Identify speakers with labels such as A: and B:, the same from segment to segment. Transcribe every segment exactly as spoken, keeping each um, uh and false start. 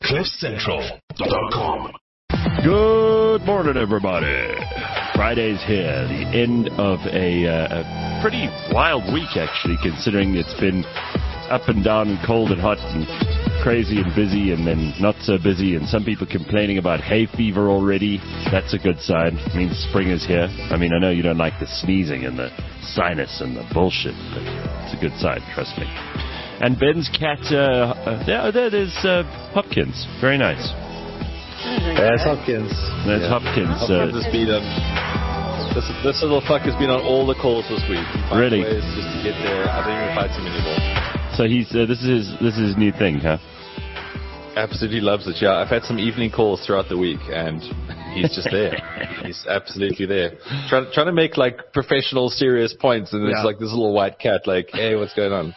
A: cliff central dot com.
B: Good morning, everybody. Friday's here, the end of a, uh, a pretty wild week, actually, considering it's been up and down and cold and hot and crazy and busy and then not so busy, and some people complaining about hay fever already. That's a good sign. It means spring is here. I mean, I know you don't like the sneezing and the sinus and the bullshit, but it's a good sign, trust me. And Ben's cat, uh, uh, there, there, there's uh, Hopkins. Very nice.
C: That's Hopkins.
B: That's
C: yeah.
B: Hopkins.
C: Hopkins
B: uh,
C: has been on, this, this little fucker's been on all the calls this week.
B: Really?
C: Ways just to get there. I don't even fight him anymore.
B: So he's uh, this is his this is his new thing, huh?
C: Absolutely loves it. Yeah, I've had some evening calls throughout the week, and he's just there. He's absolutely there, trying trying to make like professional, serious points, and there's
B: yeah.
C: like this little white cat, like, hey, what's going on?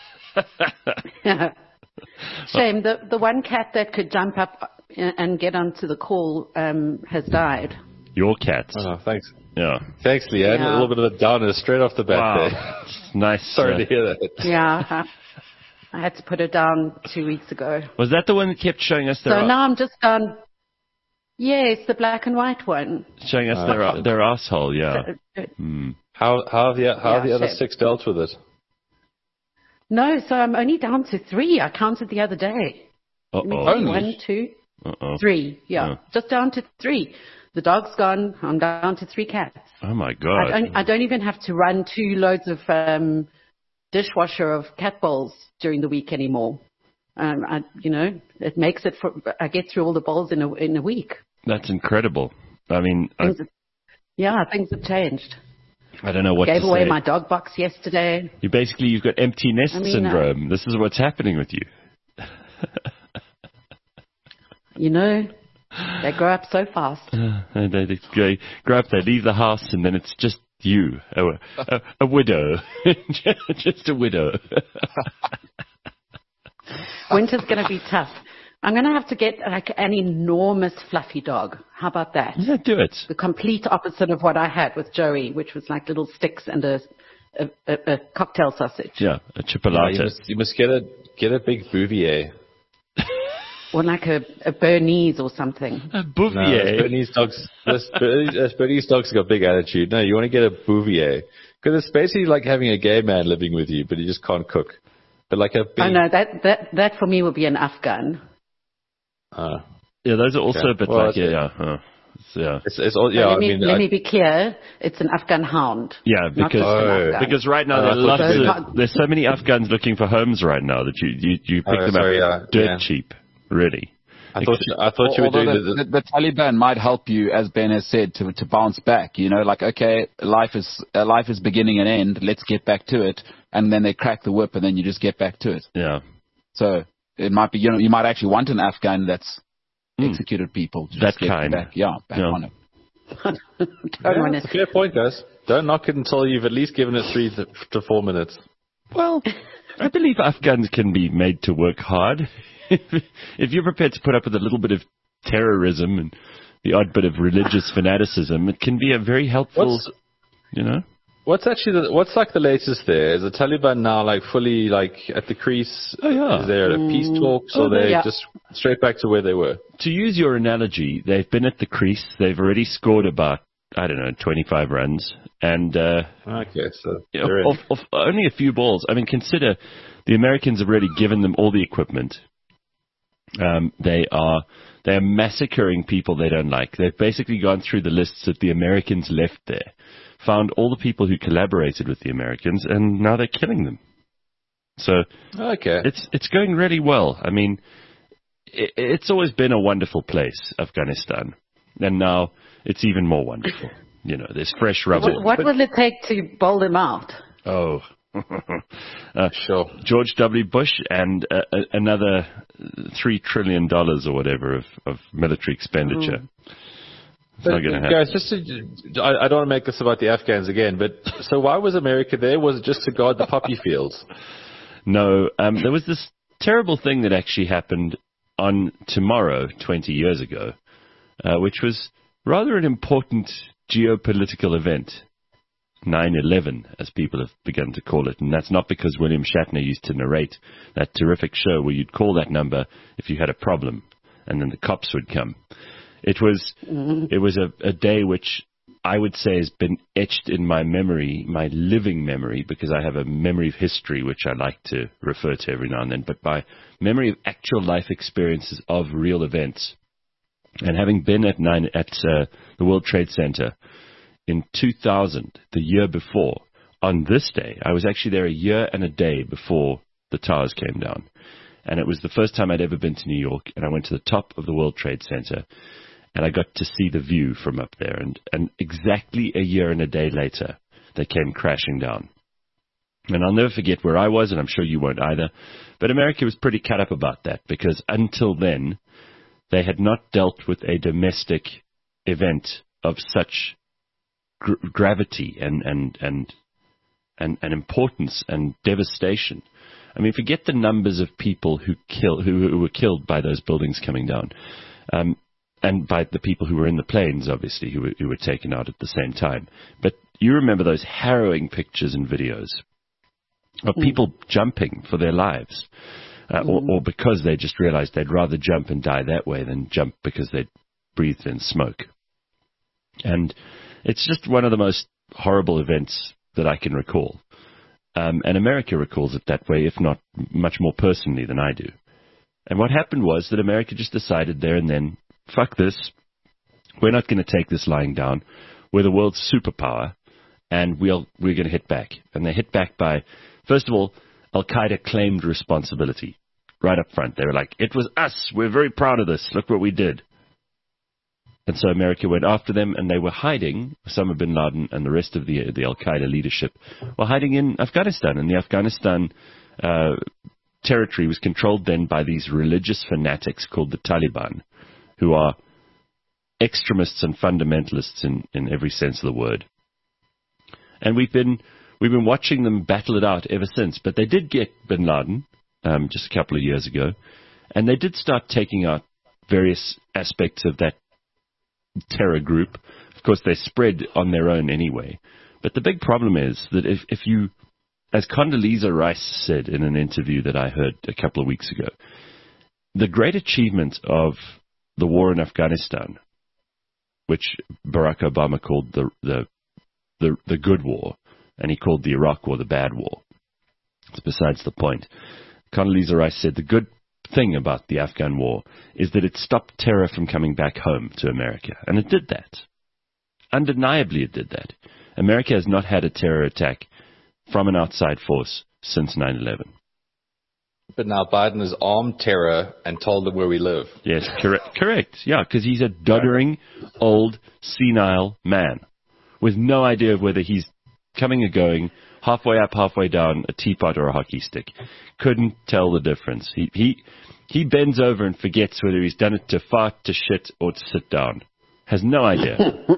D: Shame the the one cat that could jump up and get onto the call um, has died.
B: Your cat.
C: Oh, thanks.
B: Yeah.
C: Thanks, Leanne.
D: Yeah.
C: A little bit of a downer straight off the bat
B: wow.
C: there.
B: Nice.
C: Sorry
B: uh,
C: to hear that.
D: Yeah. I had to put her down two weeks ago.
B: Was that the one that kept showing us their...
D: So now I'm just on... Yes, the black and white one.
B: Showing us
C: Uh,
B: their their asshole, yeah. Hmm.
C: How how have the how have
D: Yeah,
C: the other
D: shame.
C: six dealt with it?
D: No, so I'm only down to three. I counted the other day.
B: Uh-oh.
D: Maybe One, two,
B: Uh-oh.
D: three. Yeah,
B: Oh.
D: just down to three. The dog's gone. I'm down to three cats.
B: Oh, my
D: I
B: God.
D: don't, I don't even have to run two loads of um, dishwasher of cat bowls during the week anymore. Um, I, you know, it makes it for, I get through all the bowls in a, in a week.
B: That's incredible. I mean, I,
D: Things have, yeah, things have changed.
B: I don't know what
D: Gave
B: to
D: away
B: say.
D: my dog box yesterday.
B: You basically, you've got empty nest
D: I mean,
B: syndrome. This is what's happening with you.
D: You know, they grow up so fast.
B: Uh, they, they grow, grow up, they leave the house, and then it's just you, a, a, a widow. Just a widow.
D: Winter's going to be tough. I'm going to have to get like an enormous fluffy dog. How about that?
B: Yeah, do it.
D: The complete opposite of what I had with Joey, which was like little sticks and a, a, a, a cocktail sausage.
B: Yeah, a
C: No,
B: chipolata.
C: you must you must get a get a big Bouvier.
D: Or like a, a Bernese or something.
B: A
C: No,
B: Bouvier.
C: Bernese dogs. This Bernese, Bernese dogs got big attitude. No, you want to get a Bouvier because it's basically like having a gay man living with you, but he just can't cook. But like a big.
D: Oh no, that, that, that for me would be an Afghan.
C: Uh,
B: Yeah, those are also
C: Okay.
B: a bit
C: Well,
B: like, yeah,
C: it's-
B: yeah. Uh, it's, yeah.
C: it's it's all yeah.
D: So let
C: I
D: me,
C: mean,
D: let
C: I,
D: me be clear. It's an Afghan hound.
B: Yeah,
D: not
B: because
D: just an
C: Oh.
D: Afghan.
B: because right now
C: Uh,
B: there are
C: I thought
B: lots
C: you
B: of,
D: meant-
B: there's so many Afghans looking for homes right now that you you, you pick
C: Oh,
B: them
C: sorry,
B: up
C: yeah,
B: dirt
C: yeah.
B: cheap, really.
C: I thought you, I thought you were
E: Although
C: doing
E: the,
C: the,
E: the, the Taliban might help you, as Ben has said, to to bounce back. You know, like okay, life is uh, life is beginning and end. Let's get back to it, and then they crack the whip, and then you just get back to it.
B: Yeah.
E: So it might be, you know, you might actually want an Afghan that's
B: Mm.
E: executed people. To
B: That
E: just get them
B: kind.
E: back, yeah, back
B: Yeah.
E: on it.
D: Don't
C: yeah,
D: want
C: it's a
D: to.
C: fair point, guys. Don't knock it until you've at least given it three to, to four minutes.
B: Well, I believe Afghans can be made to work hard. If you're prepared to put up with a little bit of terrorism and the odd bit of religious fanaticism, it can be a very helpful,
C: What's
B: you know?
C: what's actually the, what's like the latest there? Is the Taliban now like fully like at the crease?
B: Oh, yeah.
C: Is there a peace talks
B: Oh,
C: or they
D: yeah.
C: just straight back to where they were?
B: To use your analogy, they've been at the crease. They've already scored about, I don't know, twenty-five runs. And uh,
C: Okay, so
B: you know,
C: they're in.
B: of, of only a few balls. I mean, consider the Americans have already given them all the equipment. Um, they are they are massacring people they don't like. They've basically gone through the lists that the Americans left there, found all the people who collaborated with the Americans, and now they're killing them. So
C: Okay.
B: it's it's going really well. I mean, it, it's always been a wonderful place, Afghanistan, and now it's even more wonderful. You know, there's fresh rubble.
D: What, what will it take to bowl them out?
B: Oh, uh,
C: Sure.
B: George W. Bush and uh, uh, another three trillion dollars or whatever of, of military expenditure. It's not going to happen.
C: Guys, just to, I, I don't want to make this about the Afghans again, but so why was America there? Was it just to guard the poppy fields?
B: No, um, there was this terrible thing that actually happened on tomorrow, twenty years ago, uh, which was rather an important geopolitical event. nine eleven, as people have begun to call it. And that's not because William Shatner used to narrate that terrific show where you'd call that number if you had a problem. and then the cops would come. It was mm-hmm. it was a, a day which I would say has been etched in my memory, my living memory, because I have a memory of history which I like to refer to every now and then, but my memory of actual life experiences of real events. And having been at nine at uh, the World Trade Center in two thousand, the year before, on this day, I was actually there a year and a day before the towers came down. And it was the first time I'd ever been to New York, and I went to the top of the World Trade Center, and I got to see the view from up there. And, and exactly a year and a day later, they came crashing down. And I'll never forget where I was, and I'm sure you won't either, but America was pretty cut up about that, because until then, they had not dealt with a domestic event of such gr- gravity and, and, and, and, and importance and devastation. I mean, forget the numbers of people who kill who, who were killed by those buildings coming down, um, and by the people who were in the planes, obviously, who were, who were taken out at the same time. But you remember those harrowing pictures and videos of mm. people jumping for their lives, uh, mm. or, or because they just realized they'd rather jump and die that way than jump because they'd breathed in smoke. And it's just one of the most horrible events that I can recall. Um, and America recalls it that way, if not much more personally than I do. And what happened was that America just decided there and then, fuck this, we're not going to take this lying down. We're the world's superpower, and we'll, we're going to hit back. And they hit back by, first of all, Al-Qaeda claimed responsibility right up front. They were like, it was us. We're very proud of this. Look what we did. And so America went after them, and they were hiding, Osama bin Laden and the rest of the the Al-Qaeda leadership were hiding in Afghanistan. And the Afghanistan uh, territory was controlled then by these religious fanatics called the Taliban, who are extremists and fundamentalists in, in every sense of the word. And we've been we've been watching them battle it out ever since. But they did get bin Laden um, just a couple of years ago, and they did start taking out various aspects of that terror group. Of course, they spread on their own anyway. But the big problem is that if, if you, as Condoleezza Rice said in an interview that I heard a couple of weeks ago, the great achievement of the war in Afghanistan, which Barack Obama called the the the, the good war, and he called the Iraq war the bad war. It's besides the point. Condoleezza Rice said the good thing about the Afghan war is that it stopped terror from coming back home to America. And it did that. Undeniably it did that. America has not had a terror attack from an outside force since nine eleven.
C: But now Biden has armed terror and told them where we live.
B: Yes, correct. Correct. Yeah, because he's a doddering, old, senile man with no idea of whether he's coming or going, halfway up, halfway down, a teapot or a hockey stick. Couldn't tell the difference. He he he bends over and forgets whether he's done it to fart, to shit, or to sit down. Has no idea.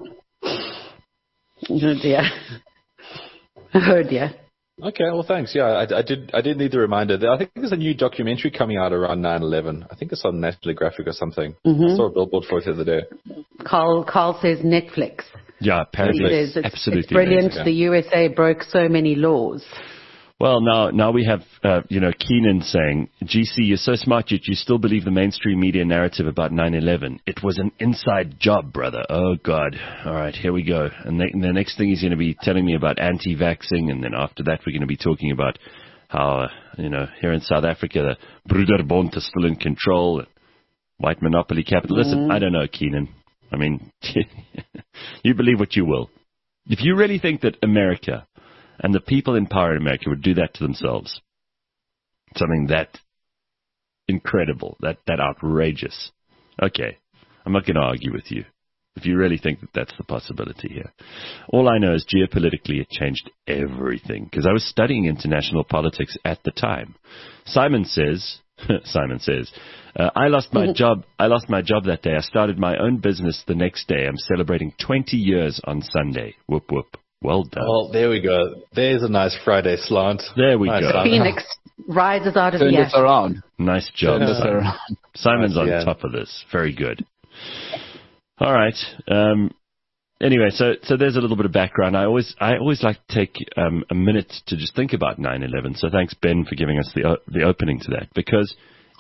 D: Oh dear. Oh dear.
C: Okay, well, thanks. Yeah, I, I did. I did need the reminder. I think there's a new documentary coming out around nine eleven. I think it's on National Geographic or something. Mm-hmm. I saw a billboard for it the other day.
D: Carl Carl says Netflix.
B: Yeah, apparently,
D: he says it's,
B: absolutely
D: it's brilliant.
B: amazing.
D: The U S A broke so many laws.
B: Well, now now we have, uh, you know, Keenan saying, G C, you're so smart, yet you still believe the mainstream media narrative about nine eleven. It was an inside job, brother. Oh, God. All right, here we go. And the, and the next thing he's going to be telling me about anti-vaxxing, and then after that we're going to be talking about how, uh, you know, here in South Africa, the Broederbond is still in control, and white monopoly capital. Listen, mm-hmm. I don't know, Keenan. I mean, you believe what you will. If you really think that America and the people in power in America would do that to themselves, something that incredible, that, that outrageous, okay, I'm not going to argue with you. If you really think that that's the possibility here. All I know is geopolitically it changed everything, because I was studying international politics at the time. Simon says, Simon says, uh, I lost my job. I lost my job that day. I started my own business the next day. I'm celebrating twenty years on Sunday. Whoop, whoop. Well done.
C: Well, there we go. There's a nice Friday slant.
B: There we
C: nice
B: go.
C: Simon.
D: Phoenix rises out of
E: Turn
D: the
E: this
D: ashes.
E: around.
B: Nice job,
E: Turn this
B: Simon.
E: around.
B: Simon's
C: Nice,
B: on
C: yeah.
B: top of this. Very good. All right. Um, anyway, so so there's a little bit of background. I always I always like to take um, a minute to just think about nine eleven. So thanks, Ben, for giving us the o- the opening to that, because it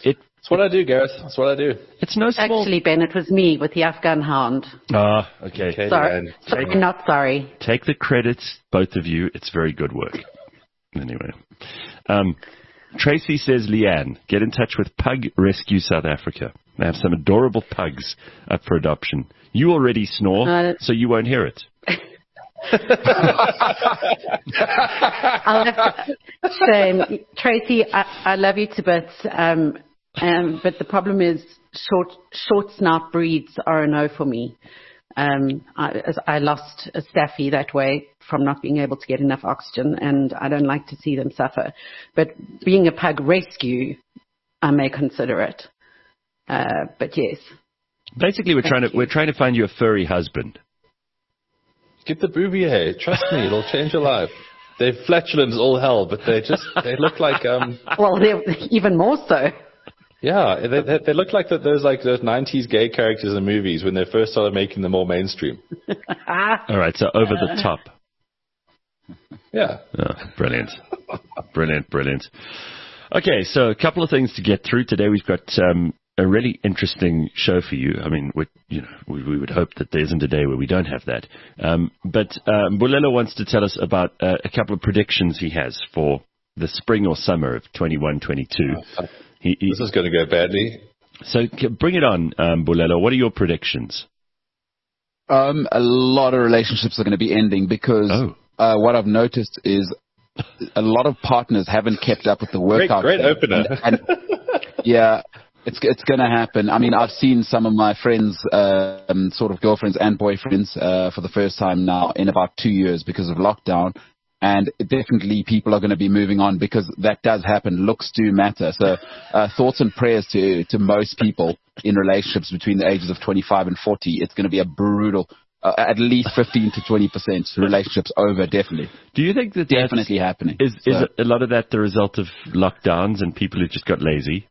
C: That's what I do, Gareth. That's what I do.
B: It's no small...
D: Actually, Ben, it was me with the Afghan hound.
B: Ah, okay.
C: Okay,
D: Sorry,
C: Leanne.
D: sorry, not sorry.
B: Take the credits, both of you. It's very good work. Anyway. Um, Tracy says, Leanne, get in touch with Pug Rescue South Africa. They have some adorable pugs up for adoption. You already snore,
D: Uh,
B: so you won't hear it.
D: I'll have to say, Tracy, I, I love you to bits, um, um, but the problem is short short snout breeds are a no for me. Um, I, as I lost a staffy that way from not being able to get enough oxygen, and I don't like to see them suffer. But being a pug rescue, I may consider it. Uh, but yes.
B: Basically, we're
D: Thank
B: trying to
D: you.
B: we're trying to find you a furry husband.
C: Get the Bouvier. Trust me, it'll change your life. They're flatulent as all hell, but they just, they look like, um,
D: Well, they're even more so.
C: yeah, they, they, they look like that. Those like those nineties gay characters in movies when they first started making them more mainstream.
B: All right, so over the top.
C: Yeah.
B: Oh, brilliant. Brilliant, brilliant. Okay, so a couple of things to get through today. We've got um, a really interesting show for you. I mean, we, you know, we, we would hope that there isn't a day where we don't have that. Um, but um, Bulelo wants to tell us about uh, a couple of predictions he has for the spring or summer of twenty-one twenty-two. He, he,
C: This is going to go badly.
B: so c- bring it on, um, Bulelo. What are your predictions?
E: Um, a lot of relationships are going to be ending because
B: Oh.
E: uh, what I've noticed is a lot of partners haven't kept up with the
C: Great,
E: workout.
C: great
E: thing.
C: opener.
E: And, and yeah, it's it's going to happen. I mean, I've seen some of my friends, uh, um, sort of girlfriends and boyfriends, uh, for the first time now in about two years because of lockdown. And definitely people are going to be moving on because that does happen. Looks do matter. So uh, thoughts and prayers to, to most people in relationships between the ages of twenty-five and forty. It's going to be a brutal, uh, at least fifteen to twenty percent relationships over, definitely.
B: Do you think that that's-
E: Definitely happening.
B: Is, is
E: So-
B: a lot of that the result of lockdowns and people who just got lazy?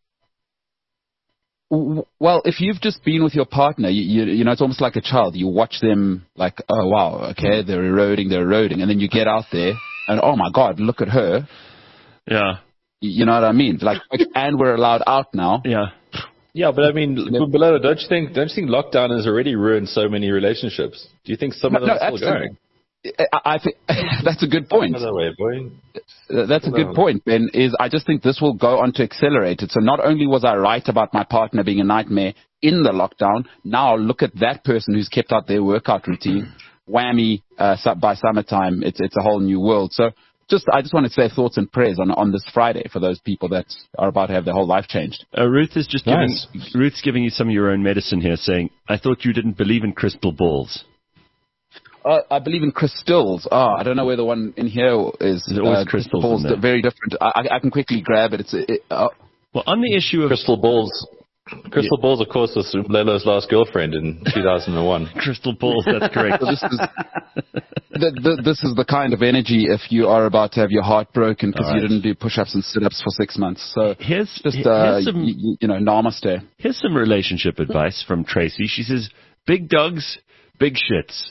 E: W- Well, if you've just been with your partner, you, you, you know, it's almost like a child. You watch them like, oh, wow, okay, they're eroding, they're eroding. And then you get out there and, oh, my God, look at her.
B: Yeah,
E: You you know what I mean? Like, and we're allowed out now.
B: yeah.
C: Yeah, but I mean, Bulelo, don't you think? Don't you think lockdown has already ruined so many relationships? Do you think some
E: No,
C: of them
E: no,
C: are still
E: absolutely.
C: going?
E: I, I think that's a good point.
C: Another way, boy.
E: That's a good point, Ben, is I just think this will go on to accelerate it. So not only was I right about my partner being a nightmare in the lockdown, now look at that person who's kept out their workout routine. Whammy, uh, su- by summertime, it's it's a whole new world. So just I just want to say thoughts and prayers on on this Friday for those people that are about to have their whole life changed.
B: Uh, Ruth is just
C: Nice.
B: giving Ruth's giving you some of your own medicine here, saying, "I thought you didn't believe in crystal balls."
E: Uh, I believe in crystals. Oh, I don't know where the one in here is.
B: There's always
E: uh,
B: crystals
E: balls,
B: in there.
E: very different. I, I I can quickly grab it. It's it, uh,
B: Well, on the issue of
C: Crystal balls. Crystal balls, of course, was Bulelo's last girlfriend in two thousand one.
B: crystal balls, that's correct.
E: So this is the, the, this is the kind of energy if you are about to have your heart broken because
B: All right.
E: you didn't do push-ups and sit-ups for six months. So
B: Here's
E: just
B: here's
E: uh,
B: some
E: y- y- you know, namaste.
B: here's some relationship advice from Tracy. She says, "Big dogs, big shits.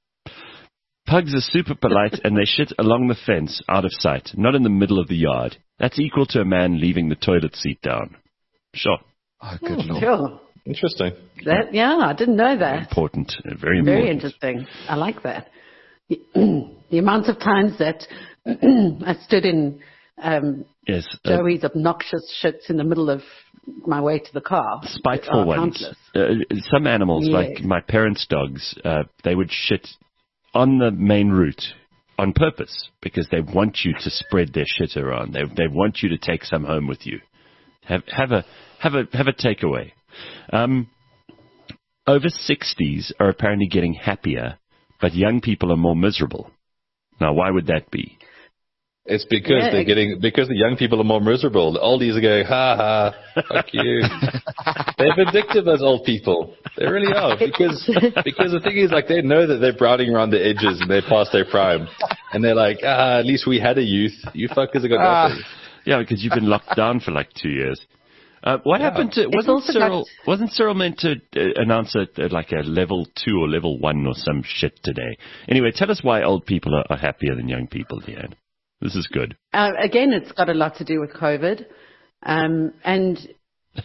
B: Pugs are super polite and they shit along the fence, out of sight, not in the middle of the yard. That's equal to a man leaving the toilet seat down." Sure.
E: Oh, good lord.
D: Sure.
C: Interesting.
D: That, yeah, I didn't know that.
B: Important. uh, Very important.
D: Very interesting. I like that. The, the amount of times that I stood in um,
B: Yes. uh,
D: Joey's obnoxious shits in the middle of my way to the car.
B: spiteful
D: are
B: ones.
D: countless.
B: Uh, some animals,
D: Yes.
B: like my parents' dogs, uh, they would shit on the main route on purpose because they want you to spread their shit around. They they want you to take some home with you. Have have a have a have a takeaway. Um, over sixties are apparently getting happier, but young people are more miserable. Now, why would that be?
C: It's because
D: Yeah,
C: they're
D: ex-
C: getting because the young people are more miserable. The oldies are going, ha ha, fuck you. They're vindictive as old people. They really are. Because because the thing is, like, they know that they're browning around the edges and they're past their prime, and they're like, ah, at least we had a youth. You fuckers have got
E: Ah.
C: nothing.
B: Yeah, because you've been locked down for like two years. Uh, what happened to wasn't
D: also got-
B: Cyril? Wasn't Cyril meant to uh, announce a, uh, like a level two or level one or some shit today? Anyway, tell us why old people are, are happier than young people, Deanne. This is good.
D: Uh, again, it's got a lot to do with COVID. Um, and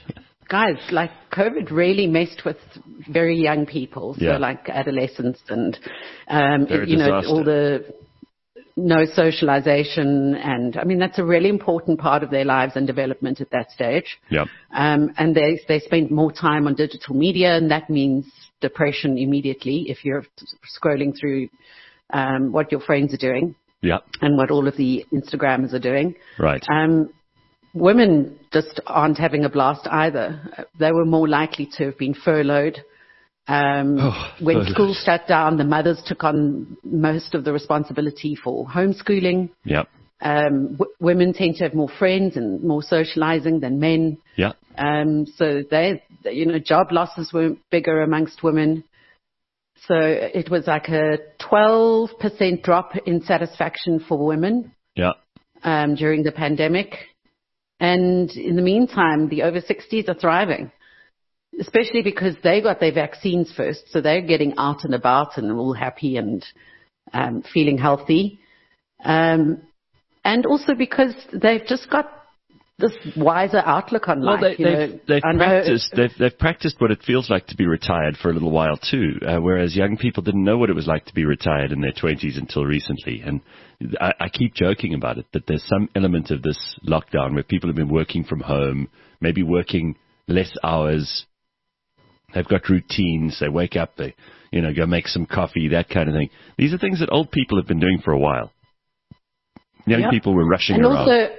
D: guys, like COVID really messed with very young people, so
B: Yeah.
D: like adolescents and, um,
B: They're a
D: you know,
B: disaster.
D: all the no socialization. And I mean, that's a really important part of their lives and development at that stage.
B: Yeah.
D: Um, and they, they spend more time on digital media, and that means depression immediately if you're scrolling through um, what your friends are doing
B: Yeah.
D: and what all of the Instagrammers are doing.
B: Right.
D: Um, women just aren't having a blast either. They were more likely to have been furloughed. Um,
B: Oh,
D: when
B: furloughed.
D: schools shut down, the mothers took on most of the responsibility for homeschooling.
B: Yeah.
D: Um, w- women tend to have more friends and more socializing than men.
B: Yeah.
D: Um, so they, you know, job losses were bigger amongst women. So it was like a twelve percent drop in satisfaction for women
B: Yeah.
D: um, during the pandemic. And in the meantime, the over sixties are thriving, especially because they got their vaccines first. So they're getting out and about and all happy and um, feeling healthy. Um, and also because they've just got this wiser outlook on
B: Well,
D: life.
B: they,
D: you
B: they've,
D: know,
B: they've
D: I know-
B: practiced. They've, they've practiced what it feels like to be retired for a little while too. Uh, whereas young people didn't know what it was like to be retired in their twenties until recently. And I, I keep joking about it that there's some element of this lockdown where people have been working from home, maybe working less hours. They've got routines. They wake up. They, you know, go make some coffee. That kind of thing. These are things that old people have been doing for a while. Young
D: Yep.
B: people were rushing
D: and
B: around.
D: also,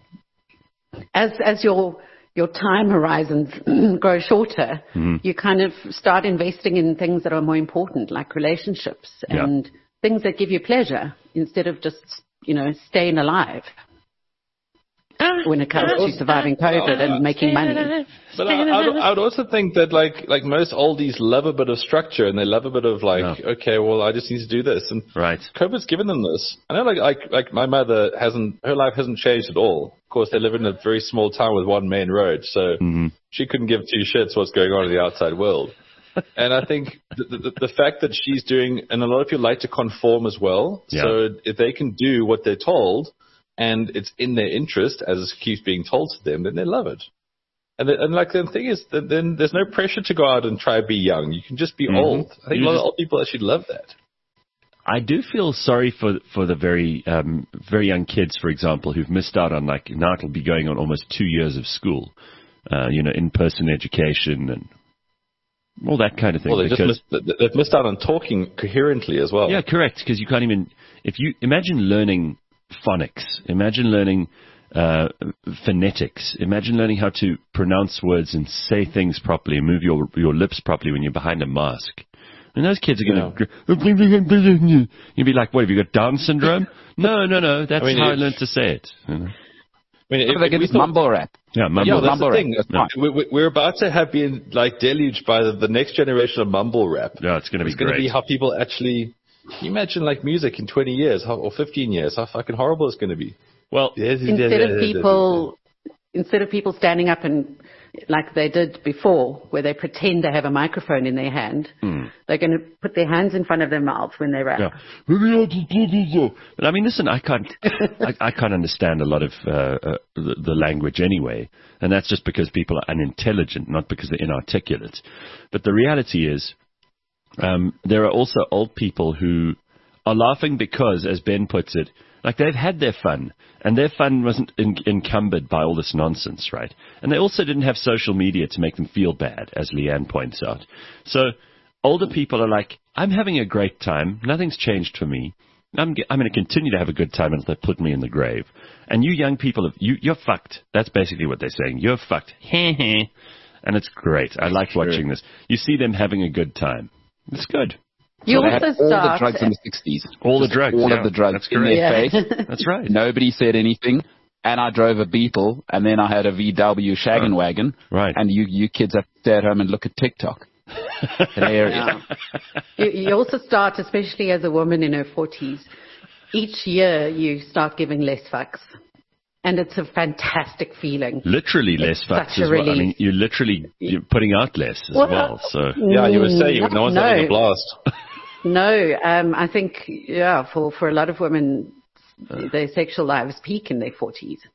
D: as as your your time horizons grow shorter,
B: Mm-hmm.
D: you kind of start investing in things that are more important, like relationships
B: Yeah.
D: and things that give you pleasure instead of just, you know, staying alive. When it comes to surviving COVID and making money.
C: But I, I, would, I would also think that like like most oldies love a bit of structure and they love a bit of like,
B: Yeah.
C: okay, well, I just need to do this. And
B: Right.
C: COVID's given them this. I know like, like like my mother hasn't, her life hasn't changed at all. Of course, they live in a very small town with one main road, so
B: Mm-hmm.
C: she couldn't give two shits what's going on in the outside world. And I think the, the, the fact that she's doing, and a lot of people like to conform as well.
B: Yeah.
C: So if they can do what they're told, and it's in their interest, as it keeps being told to them, then they love it. And, the, and like the thing is, that then there's no pressure to go out and try to be young. You can just be
B: Mhm.
C: old. I think
B: You
C: a lot
B: just-
C: of old people actually love that.
B: I do feel sorry for for the very um, very young kids, for example, who've missed out on, like, now it'll be going on almost two years of school, uh, you know, in-person education and all that kind of thing.
C: Well, they just
B: because-
C: missed, they- they've missed out on talking coherently as well.
B: Yeah, correct. Because you can't even, if you imagine learning phonics, imagine learning uh, phonetics, imagine learning how to pronounce words and say things properly and move your your lips properly when you're behind a mask. And those kids are going to, you'd be like, what, have you got Down syndrome? No, no, no, that's
C: I mean,
B: how I
C: if-
B: learned to say it. You know?
C: I mean,
E: How do they
C: if
E: get
C: we
E: this
C: thought-
E: mumble rap?
B: Yeah, mumble.
C: Yeah, that's
E: mumble
C: the
E: rap.
C: thing.
E: That's fine.
C: We- we- We're about to have been like deluged by the, the next generation of mumble rap.
B: Yeah, it's going to be
C: It's going to
B: great.
C: be how people actually. Can you imagine like music in twenty years how, or fifteen years? How fucking horrible it's going to be.
B: Well,
D: Instead of people, instead of people standing up and like they did before, where they pretend they have a microphone in their hand, they're going to put their hands in front of their mouth when they rap.
B: yeah. But I mean, listen, I can't, I, I can't understand a lot of uh, uh, the, the language anyway, and that's just because people are unintelligent, not because they're inarticulate. But the reality is, um, there are also old people who are laughing because, as Ben puts it, like they've had their fun, and their fun wasn't en- encumbered by all this nonsense, right? And they also didn't have social media to make them feel bad, as Leanne points out. So older people are like, I'm having a great time. Nothing's changed for me. I'm, g- I'm going to continue to have a good time until they put me in the grave. And you young people, have, you, you're fucked. That's basically what they're saying. You're fucked. And it's great. I like watching this. You see them having a good time. It's good.
D: You
E: They had
D: also
E: all
D: start.
E: the drugs in the sixties.
B: All the
E: Just
B: drugs,
E: All
B: yeah.
E: of the drugs
B: That's
E: in
B: correct.
E: their
D: Yeah.
E: face.
B: That's right.
E: Nobody said anything. And I drove a Beetle, and then I had a V W shaggin' wagon.
B: Right.
E: And you, you kids have to stay at home and look at TikTok. Hilarious.
D: you, you also start, especially as a woman in her forties, each year you start giving less fucks. And it's a fantastic feeling.
B: Literally less
D: It's
B: facts
D: such a
B: as well. I
D: relief.
B: mean, you're literally you're putting out less as
D: Well,
B: well. So
C: Yeah, you were saying
D: Mm,
C: no one's
D: no.
C: having a blast.
D: No, um, I think, yeah, for, for a lot of women, their sexual lives peak in their forties.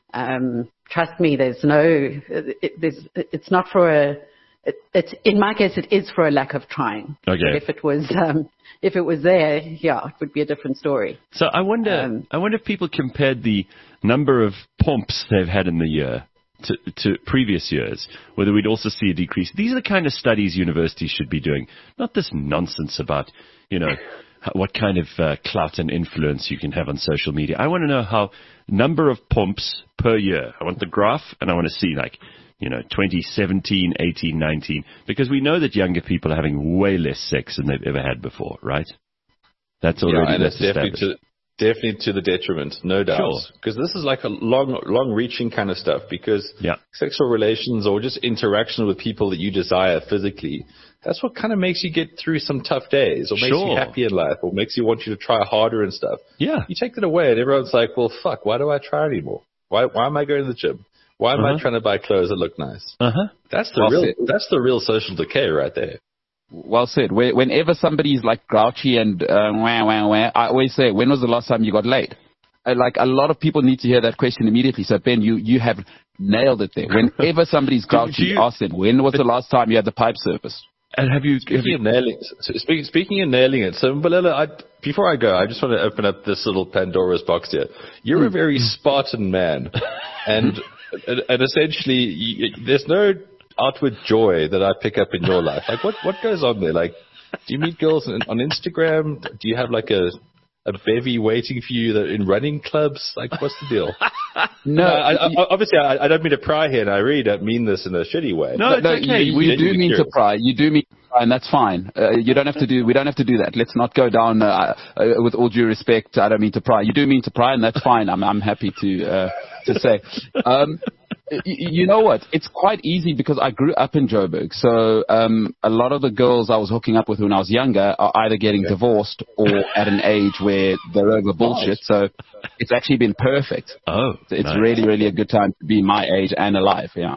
D: Um, trust me, there's no, it, there's, it's not for a, it, it's, in my case, it is for a lack of trying.
B: Okay.
D: But if it was, um, if it was there, yeah, it would be a different story.
B: So I wonder,
D: Um,
B: I wonder if people compared the number of pumps they've had in the year to, to previous years, whether we'd also see a decrease. These are the kind of studies universities should be doing, not this nonsense about, you know, what kind of uh, clout and influence you can have on social media. I want to know how number of pumps per year. I want the graph, and I want to see, like, you know, twenty seventeen, eighteen, nineteen, because we know that younger people are having way less sex than they've ever had before, right? That's already
C: yeah, and
B: that's
C: it's definitely
B: established.
C: to, definitely to the detriment, no doubt.
B: Sure.
C: Because this is like a long, long-reaching kind of stuff. Because
B: Yeah.
C: sexual relations or just interaction with people that you desire physically, that's what kind of makes you get through some tough days, or makes
B: Sure.
C: you happy in life, or makes you want you to try harder and stuff.
B: Yeah.
C: You take it away, and everyone's like, "Well, fuck, why do I try anymore? Why, why am I going to the gym? Why am
B: Uh-huh.
C: I trying to buy clothes that look nice?"
B: Uh-huh.
C: That's the
E: Well
C: real,
E: said.
C: that's the real social decay right there.
E: Well said. Whe- Whenever somebody's like grouchy and uh, wah, wah, wah, I always say, when was the last time you got laid? Uh, like a lot of people need to hear that question immediately. So Ben, you, you have nailed it there. Whenever somebody's grouchy,
B: you-
E: ask them, when was the last time you had the pipe serviced?
B: And have you, have
C: Speaking
B: you
C: of nailing, so speaking, speaking of nailing it, so Mbolelo, I, before I go, I just want to open up this little Pandora's box here. You're a very Spartan man, and and, and essentially, you, there's no outward joy that I pick up in your life. Like, what what goes on there? Like, do you meet girls on, on Instagram? Do you have like a a bevy waiting for you that in running clubs? Like, what's the deal?
E: No,
C: I, I, I, obviously, I, I don't mean to pry here, and I really don't mean this in a shitty way.
B: No, it's
E: no,
B: okay.
E: You,
B: We-
E: you do
C: genuinely
E: mean to
C: curious.
E: pry. You do mean to pry, and that's fine. Uh, you don't have to do. We don't have to do that. Let's not go down. Uh, uh, with all due respect, I don't mean to pry. You do mean to pry, and that's fine. I'm I'm happy to uh, to say. Um, y- you know what? It's quite easy because I grew up in Joburg. So um, a lot of the girls I was hooking up with when I was younger are either getting divorced or at an age where they're over bullshit. So it's actually been perfect.
B: oh,
E: It's
B: nice.
E: really, really a good time to be my age and alive. Yeah.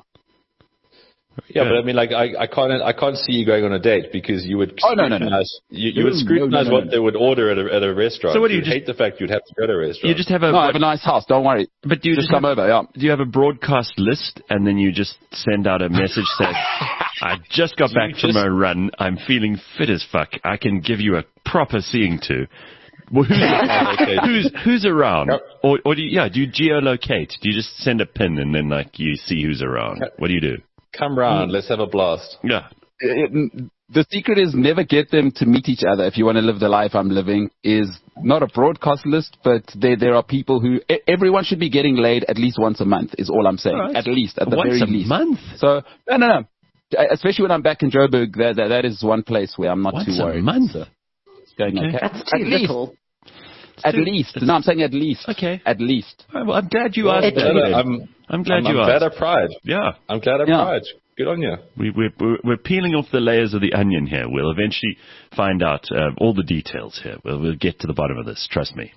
C: Yeah,
B: Good.
C: but I mean, like, I, I can't, I can't see you going on a date because you would
E: Oh, no, no, no.
C: scrutinize, you, you would
E: No, no,
C: scrutinize
E: no, no,
C: what
E: no.
C: they would order at a, at a restaurant.
B: So what do you
C: You'd
B: just-
C: hate the fact you'd have to go to a restaurant.
B: You just have a,
E: No, I have a nice house. Don't worry.
B: but do you
E: Just
B: just
E: come
B: have,
E: over. Yeah.
B: do you have a broadcast list and then you just send out a message saying, I just got
C: Do
B: back
C: you
B: from
C: just-
B: a run. I'm feeling fit as fuck. I can give you a proper seeing to. Well, who's,
C: Okay.
B: who's, who's around?
C: Yep.
B: Or, or do you, yeah, do you geolocate? Do you just send a pin and then like you see who's around? What do you do?
C: Come round, let's have a blast.
B: Yeah.
E: It- the secret is never get them to meet each other. If you want to live the life I'm living, is not a broadcast list, but there there are people who e- everyone should be getting laid at least once a month. Is all I'm saying.
B: All right.
E: At least, at the
B: Once
E: very
B: a
E: least.
B: month?
E: So no, no, no. Especially when I'm back in Joburg, that that, that is one place where I'm not
B: Once
E: too
B: a
E: worried.
B: month?
E: So it's going
B: Okay.
E: okay.
D: That's too
E: at least,
D: little.
E: at
B: too-
E: least. No, I'm saying at least.
B: Okay.
E: At least.
B: All right, well, I'm glad you asked.
D: It-
B: that,
C: Glad I-
B: Ben.
C: I'm,
B: I'm glad
C: I'm,
B: you
C: I'm glad
B: asked.
C: I pried.
B: Yeah.
C: I'm glad I
E: Yeah.
C: pried. Good on you.
B: We, we're, we're we're peeling off the layers of the onion here. We'll eventually find out uh, all the details here. We'll, we'll get to the bottom of this. Trust me.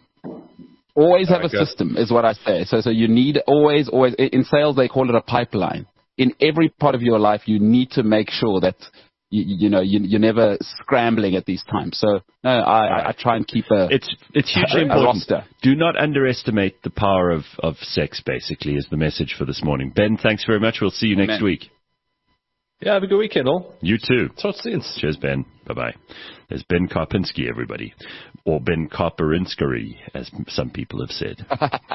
E: Always have
C: Alright,
E: a
C: good.
E: system, is what I say. So, so you need always, always. In sales, they call it a pipeline. In every part of your life, you need to make sure that you, you know you, you're never scrambling at these times. So, no, I, I, I try and keep a.
B: It's it's hugely
E: A
B: important.
E: roster.
B: Do not underestimate the power of, of sex, basically, is the message for this morning. Ben, thanks very much. We'll see you next
E: Amen.
B: week.
C: Yeah, have a good weekend, all.
B: You too.
C: Talk soon.
B: Cheers, Ben. Bye-bye. There's Ben Karpinski, everybody. Or Ben Karperinskary, as some people have said.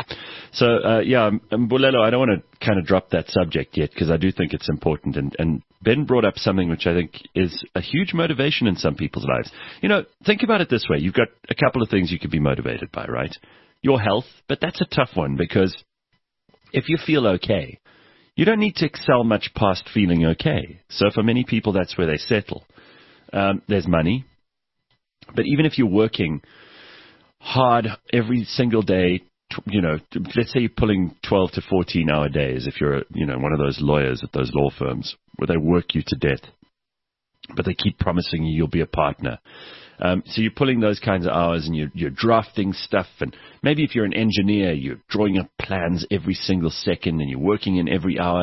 B: So, uh, yeah, um, Mbolelo, I don't want to kind of drop that subject yet because I do think it's important. And, and Ben brought up something which I think is a huge motivation in some people's lives. You know, think about it this way. You've got a couple of things you could be motivated by, right? Your health, but that's a tough one because if you feel okay, you don't need to excel much past feeling okay. So for many people, that's where they settle. Um, there's money. But even if you're working hard every single day, t- you know, t- let's say you're pulling twelve to fourteen hour days if you're, you know, one of those lawyers at those law firms where they work you to death, but they keep promising you you'll be a partner. Um, so you're pulling those kinds of hours and you're, you're drafting stuff. And maybe if you're an engineer, you're drawing up plans every single second and you're working in every hour.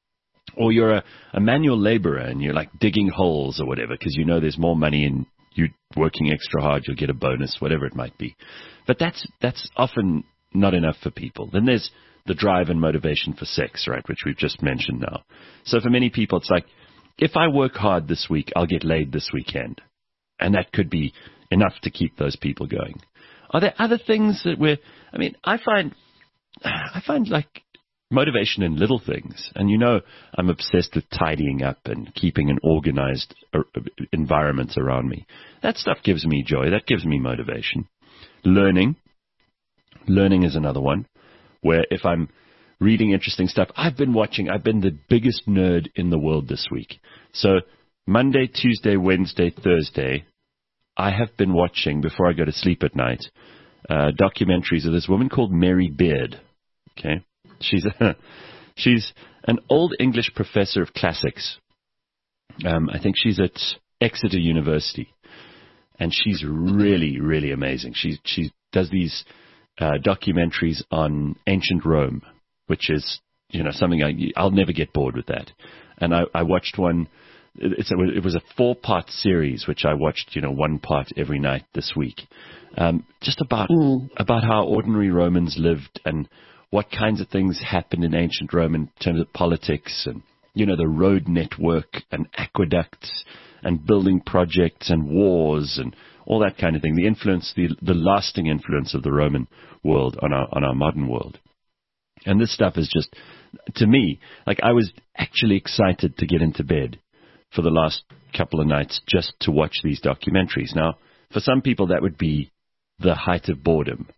B: Or you're a, a manual laborer and you're like digging holes or whatever because you know there's more money in you working extra hard. You'll get a bonus, whatever it might be. But that's that's often not enough for people. Then there's the drive and motivation for sex, right, which we've just mentioned now. So for many people, it's like, if I work hard this week, I'll get laid this weekend. And that could be enough to keep those people going. Are there other things that we're, I mean, I find, I find like motivation in little things. And you know, I'm obsessed with tidying up and keeping an organized environment around me. That stuff gives me joy. That gives me motivation. Learning. Learning is another one where if I'm reading interesting stuff, I've been watching, I've been the biggest nerd in the world this week. So Monday, Tuesday, Wednesday, Thursday, I have been watching, before I go to sleep at night, uh, documentaries of this woman called Mary Beard. Okay. She's a, she's an old English professor of classics. Um, I think she's at Exeter University. And she's really, really amazing. She, she does these uh, documentaries on ancient Rome, which is, you know, something I, I'll never get bored with that. And I, I watched one, it's a, it was a four-part series, which I watched, you know, one part every night this week, um, just about mm. about how ordinary Romans lived and what kinds of things happened in ancient Rome in terms of politics and, you know, the road network and aqueducts and building projects and wars and all that kind of thing, the influence, the, the lasting influence of the Roman world on our on our modern world. And this stuff is just, to me, like I was actually excited to get into bed for the last couple of nights just to watch these documentaries. Now, for some people, that would be the height of boredom.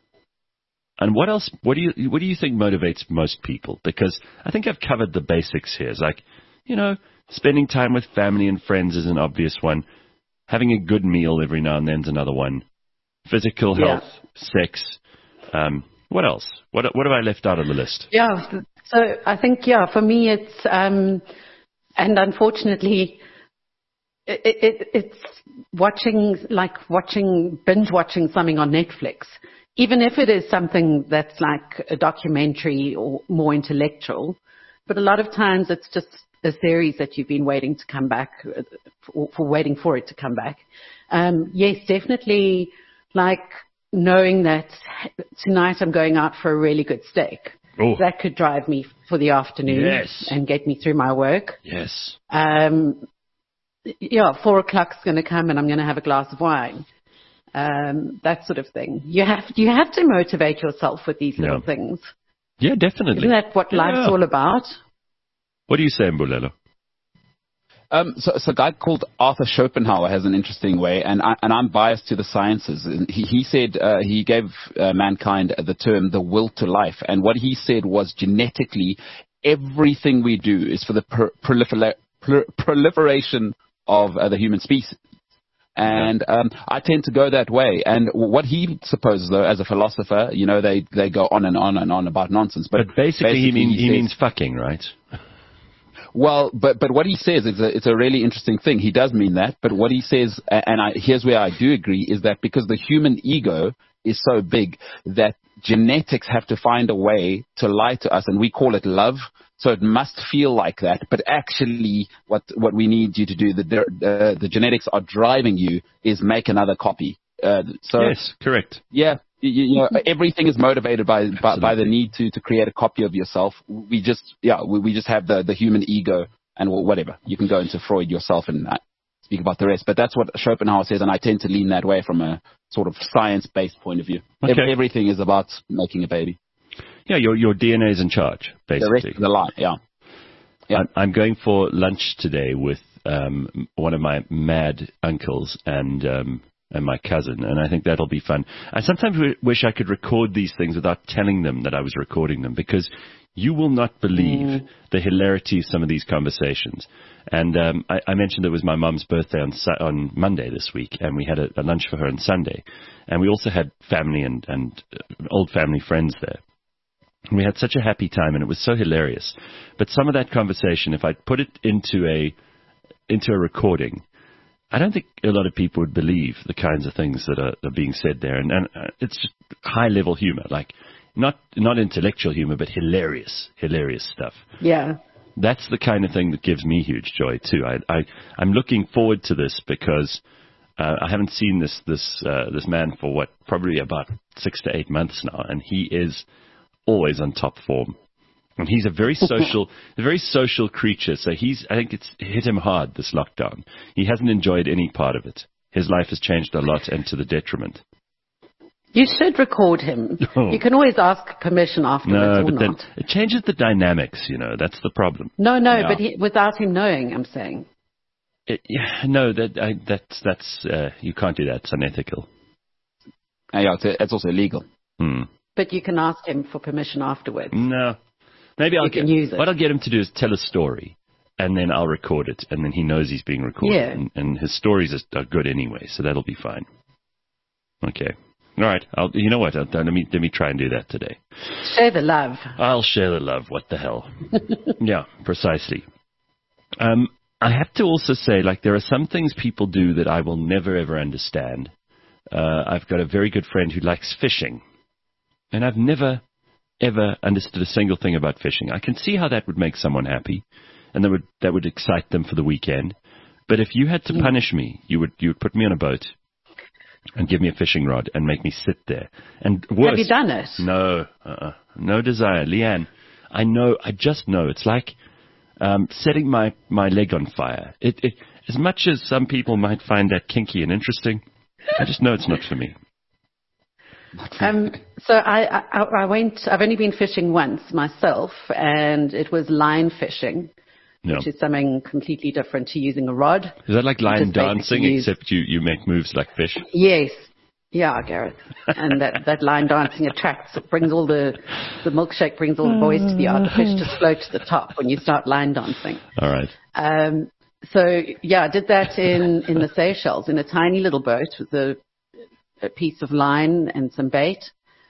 B: And what else, what do you, what do you think motivates most people? Because I think I've covered the basics here. It's like, you know, spending time with family and friends is an obvious one. Having a good meal every now and then is another one. Physical health, yeah. sex, um, what else? What what have I left out of the list?
D: Yeah, so I think, yeah, for me it's, um, and unfortunately, it, it, it's watching, like watching, binge watching something on Netflix. Even if it is something that's like a documentary or more intellectual, but a lot of times it's just a series that you've been waiting to come back, for, for waiting for it to come back. Um, yes, definitely, like, knowing that tonight I'm going out for a really good steak. Oh. That could drive me for the afternoon
B: yes.
D: and get me through my work.
B: Yes.
D: Um, yeah, four o'clock's going to come and I'm going to have a glass of wine. Um, that sort of thing. You have you have to motivate yourself with these little
B: yeah.
D: things.
B: Yeah, definitely.
D: Isn't that what life's
B: yeah.
D: all about?
B: What do you say, Mbulelo?
E: Um, so, so a guy called Arthur Schopenhauer has an interesting way, and, I, and I'm biased to the sciences. He, he said uh, he gave uh, mankind the term the will to life, and what he said was genetically everything we do is for the per, prolifer, per, proliferation of uh, the human species. And um, I tend to go that way. And what he supposes, though, as a philosopher, you know, they, they go on and on and on about nonsense. But,
B: but basically, basically, he, mean, he,
E: he says,
B: means fucking, right?
E: Well, but but what he says is a, it's a really interesting thing. He does mean that. But what he says, and I, here's where I do agree, is that because the human ego is so big that genetics have to find a way to lie to us, and we call it love. So it must feel like that, but actually what, what we need you to do, the, uh, the genetics are driving you, is make another copy. Uh, so
B: yes, correct.
E: Yeah, you, you know, everything is motivated by, by, by the need to, to create a copy of yourself. We just, yeah, we, we just have the, the human ego and whatever. You can go into Freud yourself and uh, speak about the rest, but that's what Schopenhauer says, and I tend to lean that way from a sort of science-based point of view.
B: Okay.
E: Every, everything is about making a baby.
B: Yeah, your your D N A is in charge, basically.
E: The rest of the line, yeah. yeah.
B: I'm, I'm going for lunch today with um, one of my mad uncles and um, and my cousin, and I think that'll be fun. I sometimes w- wish I could record these things without telling them that I was recording them, because you will not believe mm. the hilarity of some of these conversations. And um, I, I mentioned it was my mum's birthday on on Monday this week, and we had a, a lunch for her on Sunday. And we also had family and, and old family friends there. And we had such a happy time, and it was so hilarious. But some of that conversation, if I put it into a into a recording, I don't think a lot of people would believe the kinds of things that are, are being said there. And, and uh, it's just high-level humor, like not not intellectual humor, but hilarious, hilarious stuff.
D: Yeah.
B: That's the kind of thing that gives me huge joy, too. I, I, I'm looking forward to this because uh, I haven't seen this this uh, this man for, what, probably about six to eight months now, and he is always on top form. And he's a very social, a very social creature. So he's, I think it's hit him hard, this lockdown. He hasn't enjoyed any part of it. His life has changed a lot and to the detriment.
D: You should record him.
B: Oh.
D: You can always ask permission afterwards
B: No,
D: or
B: but then
D: not.
B: it changes the dynamics, you know. That's the problem.
D: No, no,
E: Yeah.
D: but he, without him knowing, I'm saying.
B: It, yeah, no, that I, that's that's uh, you can't do that. It's unethical.
E: Uh, yeah, it's, it's also illegal.
B: Hmm.
D: But you can ask him for permission afterwards.
B: No, maybe I'll
D: You can
B: get,
D: use it.
B: what I'll get him to do is tell a story, and then I'll record it, and then he knows he's being recorded,
D: Yeah.
B: and, and his stories are, are good anyway, so that'll be fine. Okay, all right. I'll, you know what? I'll, let me let me try and do that today.
D: Share the love.
B: I'll share the love. What the hell? Yeah, precisely. Um, I have to also say, like, there are some things people do that I will never ever understand. Uh, I've got a very good friend who likes fishing, and I've never ever understood a single thing about fishing. I can see how that would make someone happy, and that would that would excite them for the weekend. But if you had to punish me, you would you would put me on a boat and give me a fishing rod and make me sit there. And worse,
D: Have you done it?
B: no, uh-uh, no desire, Leanne. I know. I just know. It's like um, setting my, my leg on fire. It, it, as much as some people might find that kinky and interesting, I just know it's not for me.
D: Um, so I, I, I went, I've only been fishing once myself, and it was line fishing,
B: No.
D: which is something completely different to using a rod.
B: Is that like line
D: Just basically
B: dancing,
D: use-
B: except you, you make moves like fish?
D: Yes. Yeah, Gareth. And that, that line dancing attracts, it brings all the, the milkshake brings all the boys to the yard. The fish just float to the top when you start line dancing.
B: All right.
D: Um, so yeah, I did that in, in the Seychelles in a tiny little boat with a, a piece of line and some bait.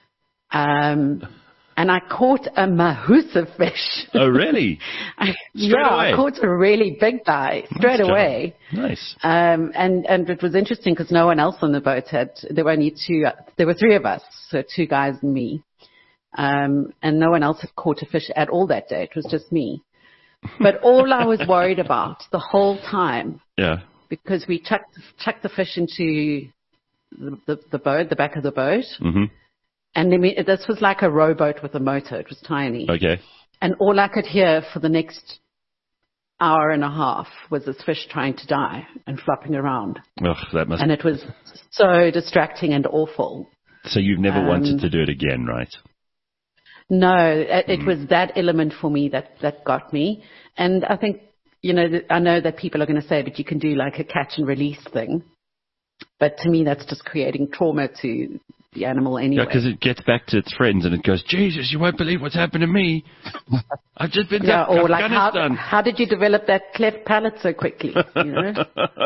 D: Um, and I caught a mahusa fish.
B: Oh, really?
D: I,
B: Straight
D: yeah,
B: away?
D: I caught a really big guy straight
B: Nice job.
D: away.
B: Nice.
D: Um, and, and it was interesting because no one else on the boat had, there were only two, there were three of us, so two guys and me. Um, and no one else had caught a fish at all that day. It was just me. But all I was worried about the whole time,
B: Yeah.
D: because we chucked, chucked the fish into the, the, the boat, the back of the boat.
B: Mm-hmm.
D: And then we, this was like a rowboat with a motor. It was tiny.
B: Okay.
D: And all I could hear for the next hour and a half was this fish trying to die and flopping around.
B: Ugh, that must.
D: And it was so distracting and awful.
B: So you've never
D: um,
B: wanted to do it again, right?
D: No, it, it was that element for me that, that got me. And I think, you know, I know that people are going to say, but you can do like a catch and release thing. But to me, that's just creating trauma to the animal anyway.
B: Yeah, because it gets back to its friends and it goes, Jesus, you won't believe what's happened to me. I've just been
D: Yeah,
B: to
D: or like how,
B: Afghanistan.
D: how did you develop that cleft palate so quickly? You know?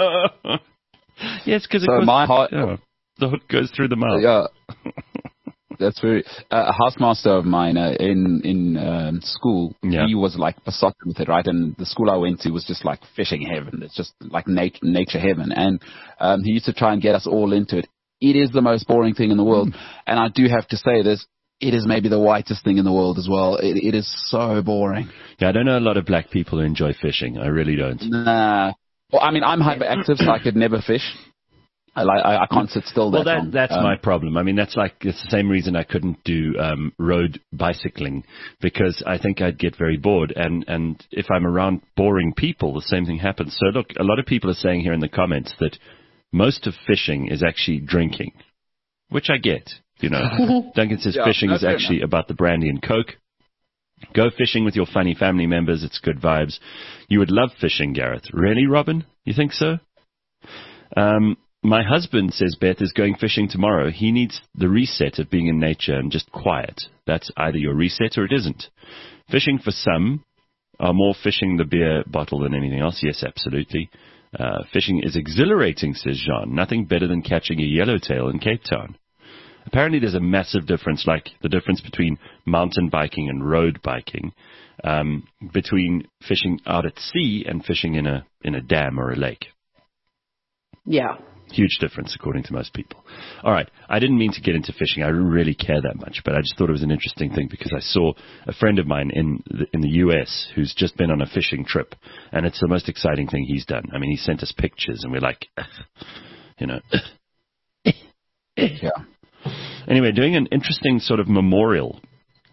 B: Yes, because it
E: So
B: goes,
E: my heart-
B: yeah, the hook goes through the mouth.
E: Yeah. That's very uh, a housemaster of mine uh, in in um, school.
B: Yeah.
E: He was like besotted with it, right? And the school I went to was just like fishing heaven. It's just like nature, nature heaven. And um, he used to try and get us all into it. It is the most boring thing in the world, and I do have to say this. It is maybe the whitest thing in the world as well. It, it is so boring.
B: Yeah, I don't know a lot of black people who enjoy fishing. I really don't.
E: Nah. Well, I mean, I'm hyperactive, so I could never fish. I like I, I can't sit still
B: Well,
E: that
B: that,
E: long.
B: that's
E: Um,
B: my problem. I mean, that's like, it's the same reason I couldn't do um, road bicycling, because I think I'd get very bored. And, and if I'm around boring people, the same thing happens. So look, a lot of people are saying here in the comments that most of fishing is actually drinking, which I get. You know, Duncan says
E: Yeah,
B: fishing
E: that's
B: is
E: fair
B: actually about the brandy and Coke. Go fishing with your funny family members. It's good vibes. You would love fishing, Gareth. Really, Robin? You think so? Um, my husband, says Beth, is going fishing tomorrow. He needs the reset of being in nature and just quiet. That's either your reset or it isn't. Fishing for some are more fishing the beer bottle than anything else. Yes, absolutely. Uh, fishing is exhilarating, says Jean. Nothing better than catching a yellowtail in Cape Town. Apparently there's a massive difference, like the difference between mountain biking and road biking, um, between fishing out at sea and fishing in a in a dam or a lake.
D: Yeah.
B: Huge difference, according to most people. All right, I didn't mean to get into fishing. I didn't really care that much, but I just thought it was an interesting thing because I saw a friend of mine in the, in the U S who's just been on a fishing trip, and it's the most exciting thing he's done. I mean, he sent us pictures, and we're like, you know.
E: yeah.
B: Anyway, doing an interesting sort of memorial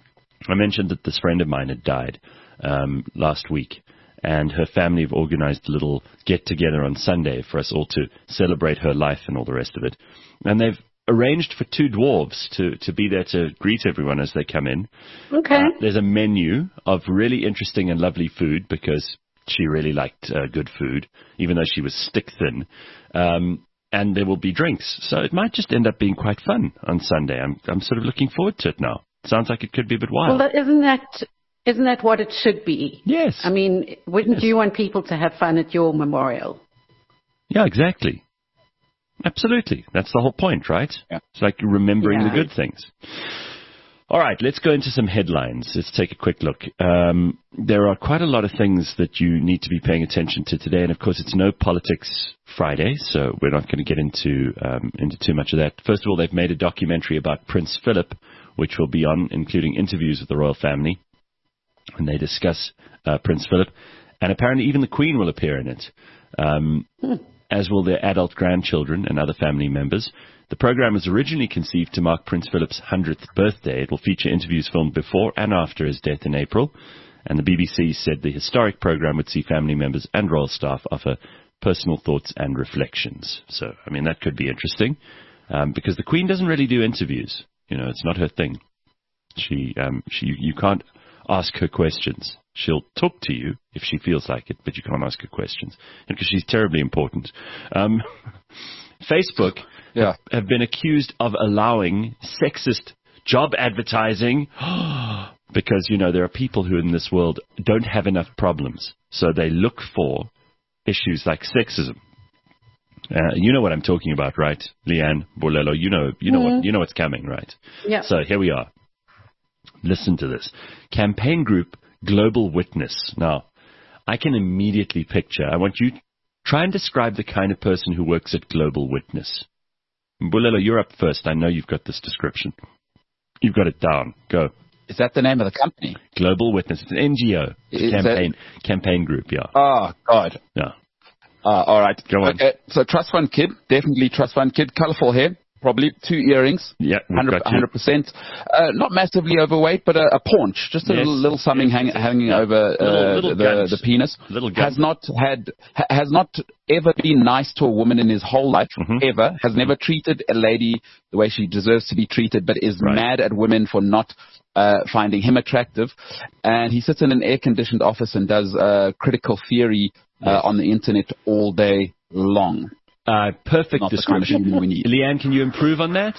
B: I mentioned that this friend of mine had died um, last week, and her family have organized a little get-together on Sunday for us all to celebrate her life and all the rest of it. And they've arranged for two dwarves to, to be there to greet everyone as they come in.
D: Okay.
B: Uh, there's a menu of really interesting and lovely food because she really liked uh, good food, even though she was stick-thin. Um, and there will be drinks. So it might just end up being quite fun on Sunday. I'm, I'm sort of looking forward to it now. Sounds like it could be a bit wild.
D: Well, isn't that, isn't that what it should be?
B: Yes.
D: I mean, wouldn't
B: Yes.
D: you want people to have fun at your memorial?
B: Yeah, exactly. Absolutely. That's the whole point, right?
E: Yeah.
B: It's like remembering
D: Yeah.
B: the good things. All right, let's go into some headlines. Let's take a quick look. Um, there are quite a lot of things that you need to be paying attention to today, and of course, it's No Politics Friday, so we're not going to get into um, into too much of that. First of all, they've made a documentary about Prince Philip, which will be on, including interviews with the royal family, and they discuss uh, Prince Philip, and apparently even the Queen will appear in it. Um,
D: Hmm.
B: as will their adult grandchildren and other family members. The program was originally conceived to mark Prince Philip's hundredth birthday. It will feature interviews filmed before and after his death in April. And the B B C said the historic program would see family members and royal staff offer personal thoughts and reflections. So, I mean, that could be interesting um, because the Queen doesn't really do interviews. You know, it's not her thing. She, um, she, you can't ask her questions. She'll talk to you if she feels like it, but you can't ask her questions because she's terribly important. Um, Facebook
E: Yeah.
B: have been accused of allowing sexist job advertising because, you know, there are people who in this world don't have enough problems. So they look for issues like sexism. Uh, you know what I'm talking about, right, Leanne Bolello? You know, you know
D: Mm-hmm.
B: what, you know what's coming, right?
D: Yeah.
B: So here we are. Listen to this. Campaign group Global Witness. Now, I can immediately picture, I want you to try and describe the kind of person who works at Global Witness. Bulelo, you're up first. I know you've got this description. You've got it down. Go.
E: Is that the name of the company?
B: Global Witness. It's an N G O. It's a
E: Is
B: campaign, campaign group, yeah.
E: Oh, God.
B: Yeah.
E: Uh, all right.
B: Go on.
E: Okay. So trust fund kid, definitely trust fund kid, colorful hair, probably two earrings.
B: Yeah, we've
E: one
B: got you.
E: hundred percent. Uh, not massively overweight, but a, a paunch, just a
B: Yes.
E: little, little something
B: Yes,
E: hang,
B: yes, yes.
E: hanging
B: Yeah.
E: over uh,
B: Little- little
E: the,
B: guns.
E: the penis.
B: Little guns.
E: Has not had, ha, has not ever been nice to a woman in his whole life,
B: Mhm.
E: ever. Has never treated a lady the way she deserves to be treated, but is
B: Right.
E: mad at women for not uh, finding him attractive. And he sits in an air-conditioned office and does uh, critical theory uh,
B: Yes.
E: on the internet all day long.
B: Uh, perfect
E: Not the kind of
B: description.
E: human we need.
B: Leanne, can you improve on that?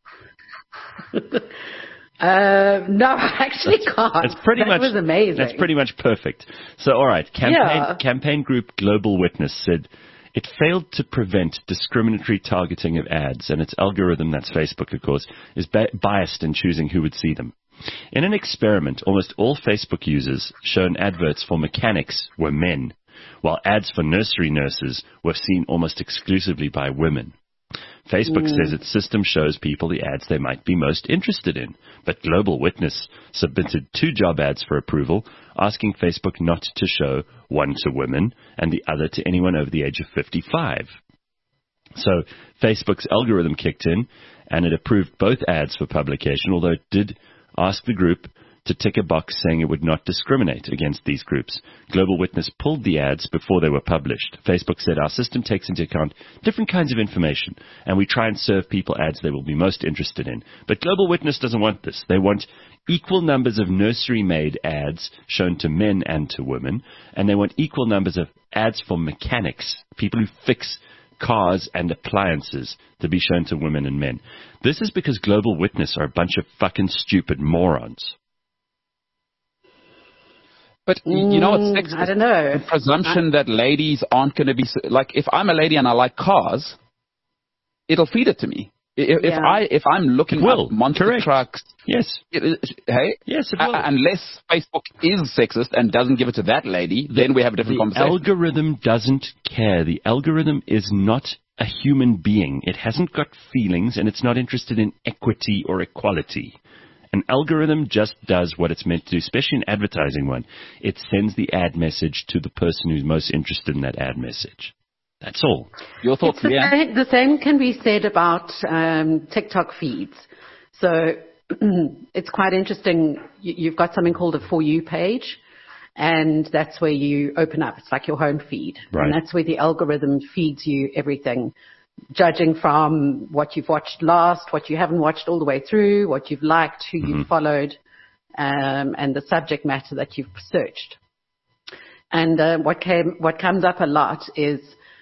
D: Uh, no, I actually can't.
B: It's pretty
D: that
B: much
D: was amazing.
B: That's pretty much perfect. So, all right, campaign
D: Yeah.
B: campaign group Global Witness said it failed to prevent discriminatory targeting of ads, and its algorithm, that's Facebook, of course, is ba- biased in choosing who would see them. In an experiment, almost all Facebook users shown adverts for mechanics were men, while ads for nursery nurses were seen almost exclusively by women. Facebook says its system shows people the ads they might be most interested in, but Global Witness submitted two job ads for approval, asking Facebook not to show one to women and the other to anyone over the age of fifty-five. So Facebook's algorithm kicked in, and it approved both ads for publication, although it did ask the group to tick a box saying it would not discriminate against these groups. Global Witness pulled the ads before they were published. Facebook said, our system takes into account different kinds of information, and we try and serve people ads they will be most interested in. But Global Witness doesn't want this. They want equal numbers of nursery-made ads shown to men and to women, and they want equal numbers of ads for mechanics, people who fix cars and appliances, to be shown to women and men. This is because Global Witness are a bunch of fucking stupid morons.
E: But y- you know what's
D: Mm,
E: sexist?
D: I don't know.
E: The presumption that ladies aren't going to be s- like, if I'm a lady and I like cars, it'll feed it to me. I- If, if
D: Yeah.
E: I if I'm looking
B: It will.
E: up monster
B: Correct.
E: trucks,
B: Yes.
E: it is- hey,
B: Yes, it
E: uh,
B: will.
E: unless Facebook is sexist and doesn't give it to that lady, then we have a different
B: The
E: conversation.
B: algorithm doesn't care. The algorithm is not a human being. It hasn't got feelings, and it's not interested in equity or equality. An algorithm just does what it's meant to do, especially an advertising one. It sends the ad message to the person who's most interested in that ad message. That's all.
E: Your thoughts,
D: The
E: Leanne?
D: same, the same can be said about um, TikTok feeds. So it's quite interesting. You, you've got something called a For You page, and that's where you open up. It's like your home feed.
B: Right.
D: And that's where the algorithm feeds you everything, judging from what you've watched last, what you haven't watched all the way through, what you've liked, who mm-hmm. you've followed, um, and the subject matter that you've searched. And uh, what came, what comes up a lot is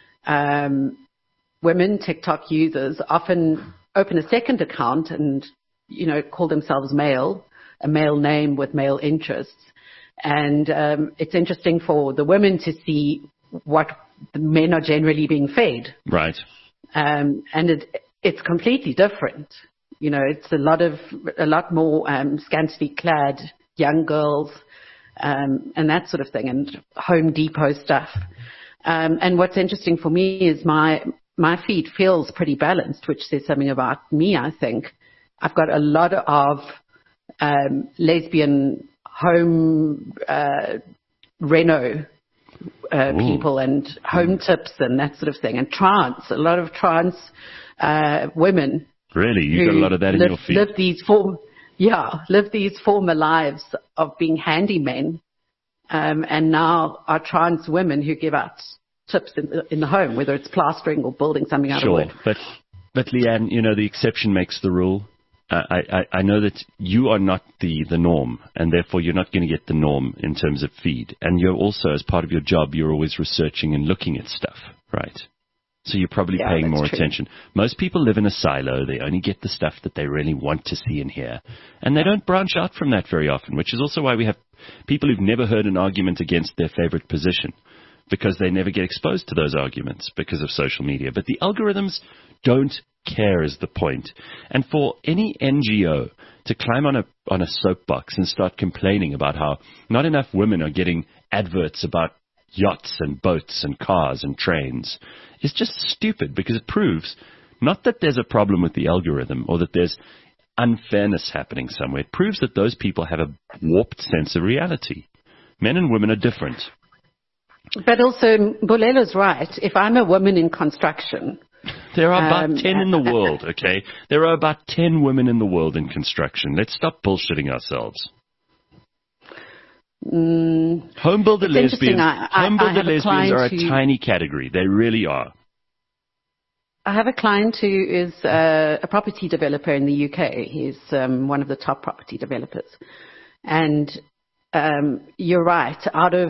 D: um, women TikTok users often open a second account and, you know, call themselves male, a male name with male interests. And um, it's interesting for the women to see what the men are generally being fed.
B: Right.
D: Um, and it, it's completely different. You know, it's a lot of, a lot more um, scantily clad young girls, um, and that sort of thing, and Home Depot stuff. Um, and what's interesting for me is my, my feed feels pretty balanced, which says something about me, I think. I've got a lot of um, lesbian home uh, reno uh, people and home tips and that sort of thing, and trans, a lot of trans uh, women.
B: Really? You got a lot of that in
D: live,
B: your feed?
D: Live these form, yeah, live these former lives of being handymen, um, and now are trans women who give out tips in the, in the home, whether it's plastering or building something out
B: sure.
D: of wood.
B: But, but Leanne, you know, the exception makes the rule. Uh, I, I, I know that you are not the, the norm, and therefore you're not going to get the norm in terms of feed. And you're also, as part of your job, you're always researching and looking at stuff, right? So you're probably
D: yeah,
B: paying more
D: true.
B: attention. Most people live in a silo. They only get the stuff that they really want to see and hear. And they don't branch out from that very often, which is also why we have people who've never heard an argument against their favorite position, because they never get exposed to those arguments because of social media. But the algorithms don't care is the point. And for any N G O to climb on a on a soapbox and start complaining about how not enough women are getting adverts about yachts and boats and cars and trains is just stupid, because it proves not that there's a problem with the algorithm or that there's unfairness happening somewhere. It proves that those people have a warped sense of reality. Men and women are different.
D: But also, Bolelo's right. If I'm a woman in construction...
B: There are about
D: um,
B: ten in the world, okay? There are about ten women in the world in construction. Let's stop bullshitting ourselves.
D: Mm,
B: home builder lesbians,
D: I, I,
B: home builder lesbians are a
D: who,
B: tiny category. They really are.
D: I have a client who is uh, a property developer in the U K. He's um, one of the top property developers. And um, you're right. Out of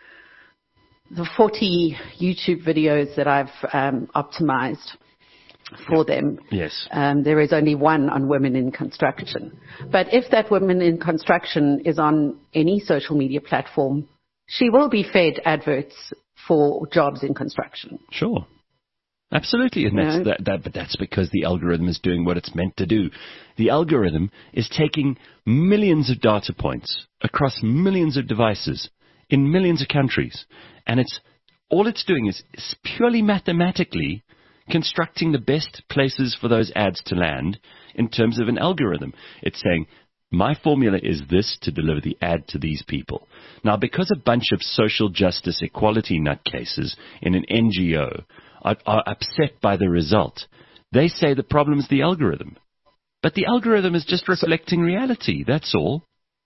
D: the forty YouTube videos that I've um, optimized for them,
B: yes,
D: um, there is only one on women in construction. But if that woman in construction is on any social media platform, she will be fed adverts for jobs in construction.
B: Sure. Absolutely, and that's
D: no.
B: that, that. But that's because the algorithm is doing what it's meant to do. The algorithm is taking millions of data points across millions of devices in millions of countries, and it's all it's doing is, is purely mathematically constructing the best places for those ads to land in terms of an algorithm. It's saying, my formula is this to deliver the ad to these people. Now, because a bunch of social justice equality nutcases in an N G O are, are upset by the result, they say the problem is the algorithm. But the algorithm is just reflecting reality, that's all.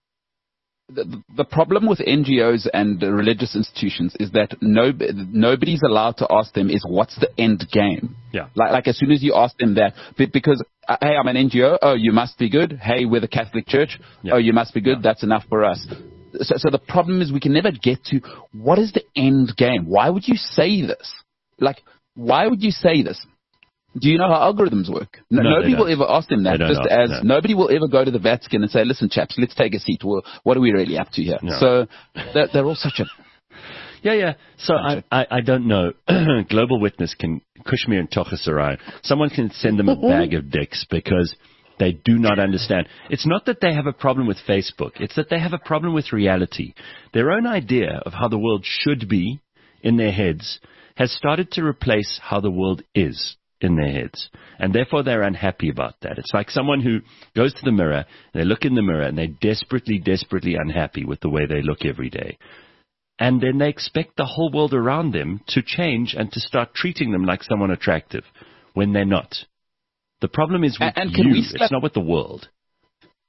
E: The, the problem with N G Os and religious institutions is that no, nobody's allowed to ask them is what's the end game.
B: Yeah.
E: Like, like as soon as you ask them that, because, uh, hey, I'm an N G O. Oh, you must be good. Hey, we're the Catholic Church. Yeah. Oh, you must be good. Yeah. That's enough for us. So, so the problem is we can never get to what is the end game. Why would you say this? Like, why would you say this? Do you know how algorithms work? No,
B: no,
E: nobody will ever ask them that. Just
B: ask,
E: as
B: no.
E: nobody will ever go to the Vatican and say, listen, chaps, let's take a seat. Well, what are we really up to here?
B: No.
E: So they're, they're all such a...
B: Yeah, yeah. So I, I, I don't know. Global Witness can, Kushmir and Tochasarai, someone can send them a bag of dicks because they do not understand. It's not that they have a problem with Facebook. It's that they have a problem with reality. Their own idea of how the world should be in their heads has started to replace how the world is in their heads. And therefore they're unhappy about that. It's like someone who goes to the mirror, they look in the mirror, and they're desperately, desperately unhappy with the way they look every day. And then they expect the whole world around them to change and to start treating them like someone attractive when they're not. The problem is with
E: and, and
B: you.
E: can we slap-
B: It's not with the world.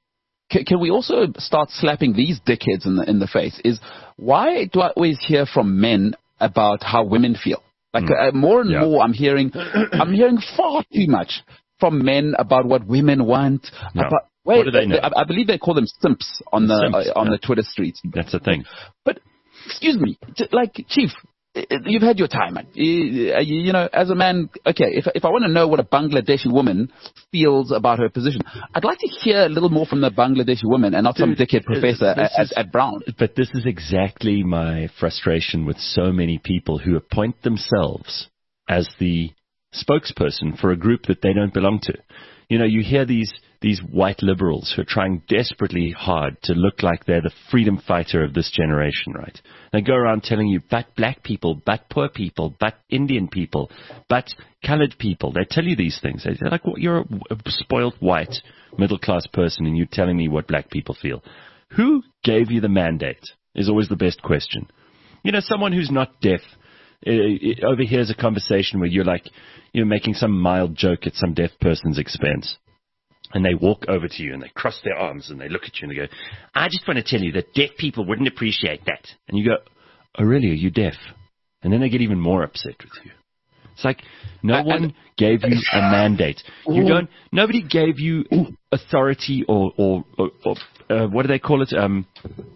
E: can, can we also start slapping these dickheads in the in the face? Is why do I always hear from men about how women feel? Like mm. uh, more and yeah. more, I'm hearing, I'm hearing far too much from men about what women want.
B: No.
E: About, wait,
B: what do they know?
E: I, I believe they call them simps on the simps, uh, on yeah. the Twitter streets.
B: That's the thing.
E: But excuse me, like Chief, you've had your time. You, you know, as a man, okay, if if I want to know what a Bangladeshi woman feels about her position, I'd like to hear a little more from the Bangladeshi woman and not Dude, some dickhead professor at, is, at Brown.
B: But this is exactly my frustration with so many people who appoint themselves as the spokesperson for a group that they don't belong to. You know, you hear these these white liberals who are trying desperately hard to look like they're the freedom fighter of this generation, right? They go around telling you, but black people, but poor people, but Indian people, but colored people. They tell you these things. They're like, well, you're a, a spoiled white middle-class person and you're telling me what black people feel. Who gave you the mandate is always the best question. You know, someone who's not deaf uh, overhears a conversation where you're like, you're making some mild joke at some deaf person's expense. And they walk over to you and they cross their arms and they look at you and they go, I just want to tell you that deaf people wouldn't appreciate that. And you go, oh, really? Are you deaf? And then they get even more upset with you. It's like no uh, one gave you a mandate. You don't. Nobody gave you authority or, or, or, or uh, what do they call it? Um,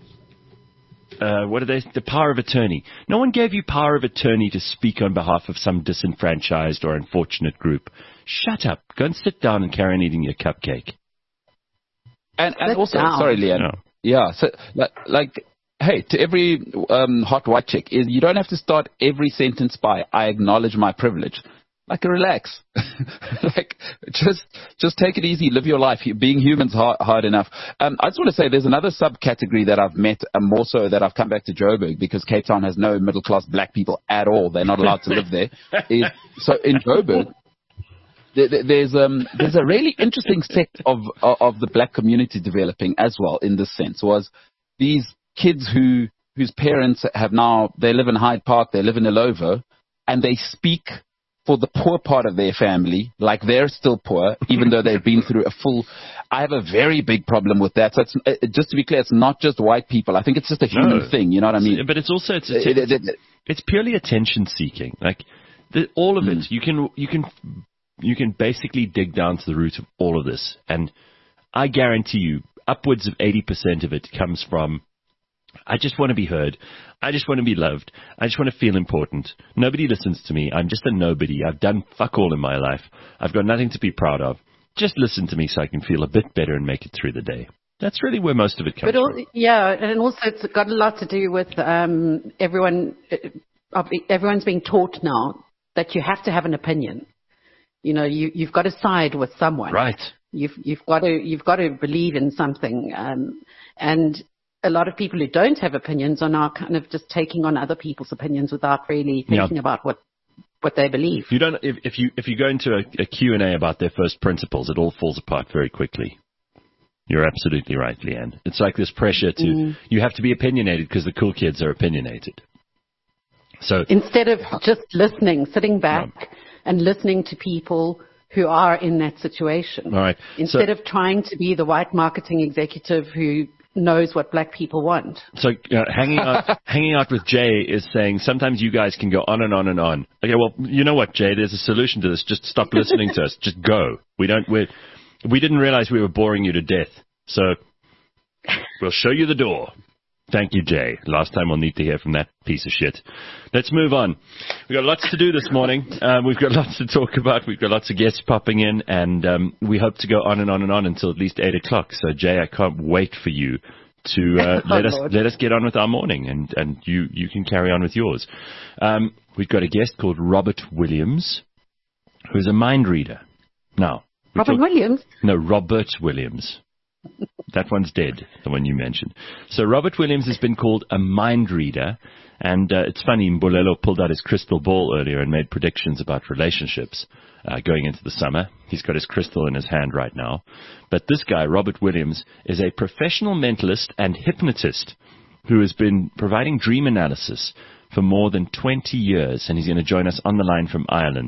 B: uh, what are they? The power of attorney. No one gave you power of attorney to speak on behalf of some disenfranchised or unfortunate group. Shut up. Go and sit down and carry on eating your cupcake.
E: And, and also, down. sorry, Leanne. No. Yeah, so like, like, hey, to every um, hot white chick, is you don't have to start every sentence by "I acknowledge my privilege." Like, relax. like, just just take it easy. Live your life. Being human's hard, hard enough. Um, I just want to say there's another subcategory that I've met, uh, more so that I've come back to Joburg because Cape Town has no middle class black people at all. They're not allowed to live there. Is, so in Joburg, There's um there's a really interesting sect of of the black community developing as well in this sense. Was these kids who whose parents have now, they live in Hyde Park, they live in Ilovo, and they speak for the poor part of their family like they're still poor, even though they've been through a full. I have a very big problem with that. So it's, uh, just to be clear, it's not just white people. I think it's just a human no, thing. You know what I mean?
B: But it's also it's it's, it's purely attention seeking. Like the, all of mm. it, you can you can. You can basically dig down to the root of all of this. And I guarantee you, upwards of eighty percent of it comes from, I just want to be heard. I just want to be loved. I just want to feel important. Nobody listens to me. I'm just a nobody. I've done fuck all in my life. I've got nothing to be proud of. Just listen to me so I can feel a bit better and make it through the day. That's really where most of it comes
D: but all,
B: from.
D: Yeah, and also it's got a lot to do with um, everyone. Uh, everyone's being taught now that you have to have an opinion. You know, you, you've got to side with someone.
B: Right.
D: You've, you've got to, you've got to believe in something. Um, and a lot of people who don't have opinions are now kind of just taking on other people's opinions without really thinking yeah. about what, what they believe.
B: You don't, if, if you, if you go into a, a Q and A about their first principles, it all falls apart very quickly. You're absolutely right, Leanne. It's like this pressure to, mm. you have to be opinionated because the cool kids are opinionated. So
D: instead of just listening, sitting back, no. and listening to people who are in that situation.
B: All right.
D: Instead
B: so,
D: of trying to be the white marketing executive who knows what black people want.
B: So uh, hanging out hanging out with Jay is saying sometimes you guys can go on and on and on. Okay, well, you know what, Jay? There's a solution to this. Just stop listening to us. Just go. We don't. We we didn't realize we were boring you to death. So we'll show you the door. Thank you, Jay. Last time we'll need to hear from that piece of shit. Let's move on. We've got lots to do this morning. Um, we've got lots to talk about. We've got lots of guests popping in, and um, we hope to go on and on and on until at least eight o'clock. So, Jay, I can't wait for you to uh, let us let us get on with our morning, and, and you, you can carry on with yours. Um, we've got a guest called Robert Williams, who's a mind reader. Now,
D: Robert talk- Williams?
B: No, Robert Williams. That one's dead, the one you mentioned. So Robert Williams has been called a mind reader, and uh, it's funny, Mbulelo pulled out his crystal ball earlier and made predictions about relationships uh, going into the summer. He's got his crystal in his hand right now. But this guy, Robert Williams, is a professional mentalist and hypnotist who has been providing dream analysis for more than twenty years, and he's going to join us on the line from Ireland.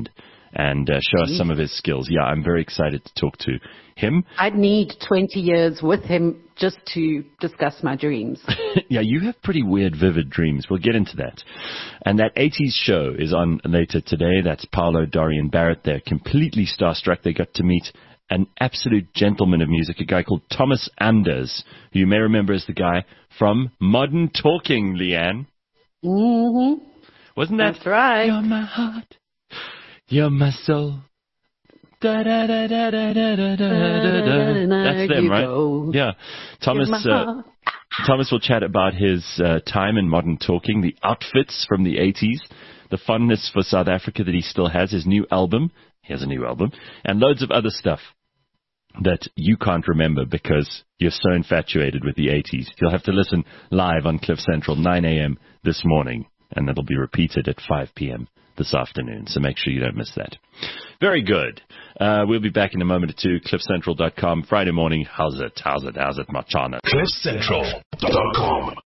B: and uh, show us some of his skills. Yeah, I'm very excited to talk to him.
D: I'd need twenty years with him just to discuss my dreams.
B: Yeah, you have pretty weird, vivid dreams. We'll get into that. And that eighties show is on later today. That's Paolo, Dorian Barrett. They're completely starstruck. They got to meet an absolute gentleman of music, a guy called Thomas Anders, who you may remember as the guy from Modern Talking, Leanne.
D: Mm-hmm.
B: Wasn't that?
D: That's right.
B: You're my heart. You're my soul. Da, da, da, da, da, da, da, da, da. That's them, right? Go. Yeah. Thomas uh, Thomas will chat about his uh, time in Modern Talking, the outfits from the eighties, the fondness for South Africa that he still has, his new album. He has a new album, and loads of other stuff that you can't remember because you're so infatuated with the eighties. You'll have to listen live on Cliff Central, nine a.m. this morning, and that'll be repeated at five p.m. this afternoon, so make sure you don't miss that. Very good. Uh, we'll be back in a moment or two. cliff central dot com, Friday morning. How's it? How's it? How's it, Machana?
A: cliff central dot com